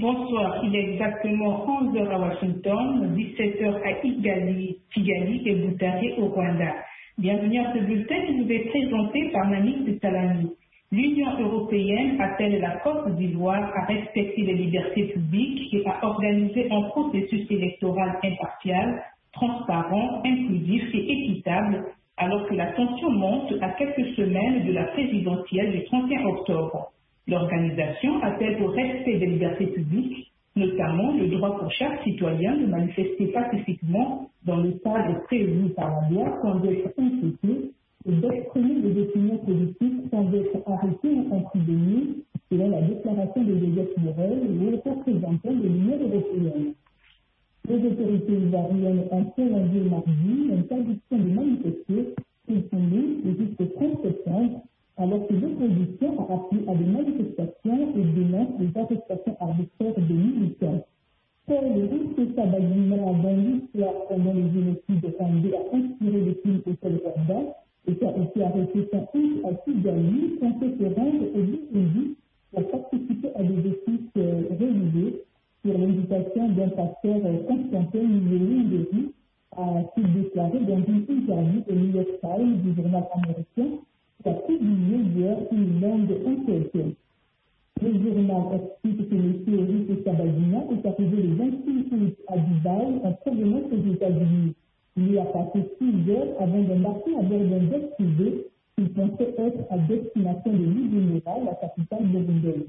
Bonsoir, il est exactement 11 h à Washington, 17 h à Kigali et Butare au Rwanda. Bienvenue à ce bulletin qui vous est présenté par Namik Salami. L'Union européenne appelle la Côte d'Ivoire à respecter les libertés publiques et à organiser un processus électoral impartial, transparent, inclusif et équitable, alors que la tension monte à quelques semaines de la présidentielle du 31 octobre. L'organisation appelle au respect des libertés publiques, notamment le droit pour chaque citoyen de manifester pacifiquement dans le cadre prévu par la loi sans être inquiété et d'exprimer des opinions politiques sans être arrêté ou emprisonné, selon la déclaration de Joseph Borrell, le représentant de l'Union européenne. Les autorités ivoiriennes ont prolongé mardi l'interdiction de manifester qui sont mises jusqu'au 30 septembre, alors que l'opposition a appelé à des manifestations et dénonce les arrestations arbitraires de militants. Paul Rusé Sabagina, dans l'histoire pendant les génocides rwandais, a inspiré le film Hôtel Rwanda et qui a été arrêté fin août à Kigali, comptait se rendre au Burundi pour participer à des offices religieux sur l'invitation d'un pasteur Constantin Niélu, a-t-il déclaré dans une interview au New York Times du journal américain qui a publié hier une longue enquête. Le journal explique que M. Rusé Sabagina est arrivé le 26 août à Dubaï en provenance des États-Unis. Il y a passé 6 heures avant d'embarquer à bord d'un jet privé qu'il pensait être à destination de Bujumbura, la capitale burundaise.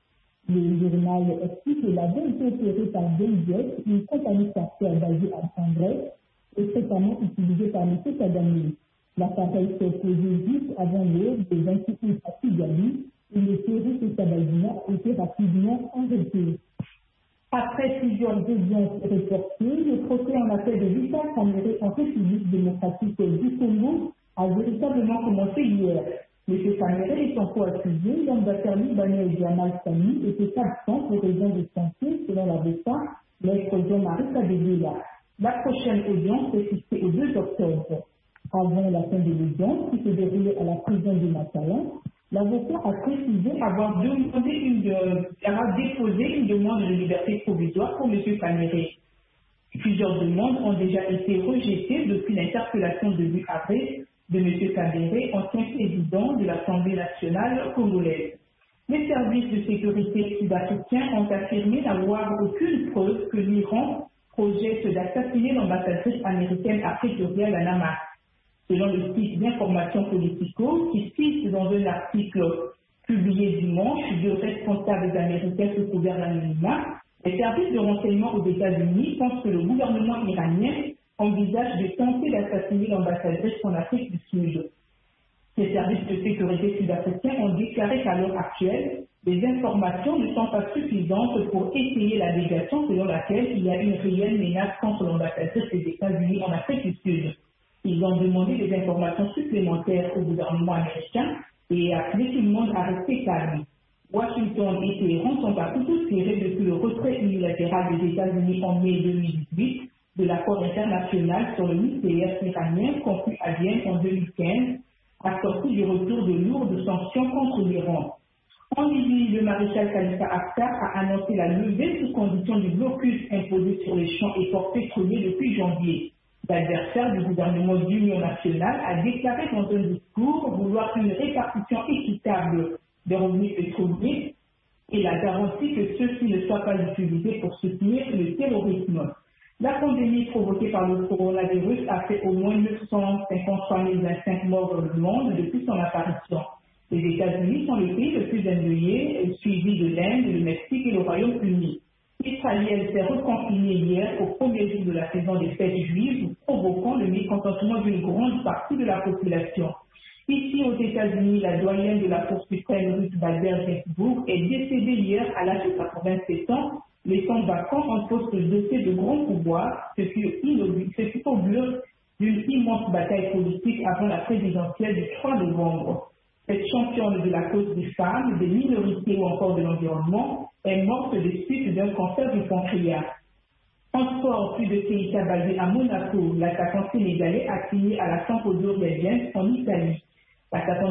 Le journal explique que l'avion était opéré par Deljet, une compagnie charter basée en Grèce et fréquemment utilisée par M. Kagame. L'appareil s'est posé juste avant l'heure de 28 août à Kigali et le Rusé Sabagina a été rapidement arrêté. Après plusieurs audiences reportées, le procès en appel de Vital Kamerhe en République démocratique du Congo a véritablement commencé hier. M. Kamerhe et son co-accusé, l'ambassadeur libanais Jamal Sami, étaient absents pour raison de santé, selon l'avocat, maître Jean-Marie Kadegela. La prochaine audience est fixée au 2 octobre. Avant la fin de l'audience, qui se déroulait à la prison de Matalan, l'avocat a précisé avoir déposé une demande de liberté provisoire pour M. Kamerhe. Plusieurs demandes ont déjà été rejetées depuis l'interpellation de avril de M. Kamerhe, ancien président de l'Assemblée nationale congolaise. Les services de sécurité sud-africains ont affirmé n'avoir aucune preuve que l'Iran projette d'assassiner l'ambassadrice américaine à Pretoria, la Nama. Selon le site d'information Politico, qui cite dans un article publié dimanche 2 responsables américains sous couvert d'anonymat, les services de renseignement aux États-Unis pensent que le gouvernement iranien envisage de tenter d'assassiner l'ambassadrice en Afrique du Sud. Les services de sécurité sud-africains ont déclaré qu'à l'heure actuelle, les informations ne sont pas suffisantes pour étayer l'allégation selon laquelle il y a une réelle menace contre l'ambassadrice des États-Unis en Afrique du Sud. Ils ont demandé des informations supplémentaires au gouvernement américain et appelé tout le monde à rester calme. Washington et Téhéran sont à couteau tiré depuis le retrait unilatéral des États-Unis en mai 2018 de l'accord international sur le nucléaire iranien conclu à Vienne en 2015, assorti du retour de lourdes sanctions contre l'Iran. En Libye, le maréchal Khalifa Haftar a annoncé la levée sous condition du blocus imposé sur les champs et ports pétroliers depuis janvier. L'adversaire du gouvernement d'union nationale a déclaré dans un discours vouloir une répartition équitable des revenus pétroliers et la garantie que ceux-ci ne soient pas utilisés pour soutenir le terrorisme. La pandémie provoquée par le coronavirus a fait au moins 953 025 morts dans le monde depuis son apparition. Les États-Unis sont le pays le plus endeuillé, suivi de l'Inde, le Mexique et le Royaume-Uni. Israël s'est reconfiné hier au premier jour de la saison des fêtes juives, provoquant le mécontentement d'une grande partie de la population. Ici, aux États-Unis, la doyenne de la Cour suprême Ruth Bader Ginsburg est décédée hier à l'âge de 87 ans, laissant vacant un poste doté de grands pouvoirs, ce qui augure d'une immense bataille politique avant la présidentielle du 3 novembre. Cette championne de la cause des femmes, des minorités ou encore de l'environnement est morte des suites d'un cancer du pancréas. En sport, plus de Keïta basé à Monaco, l'attaquant sénégalais a signé à la Sampdoria en Italie. L'attaquant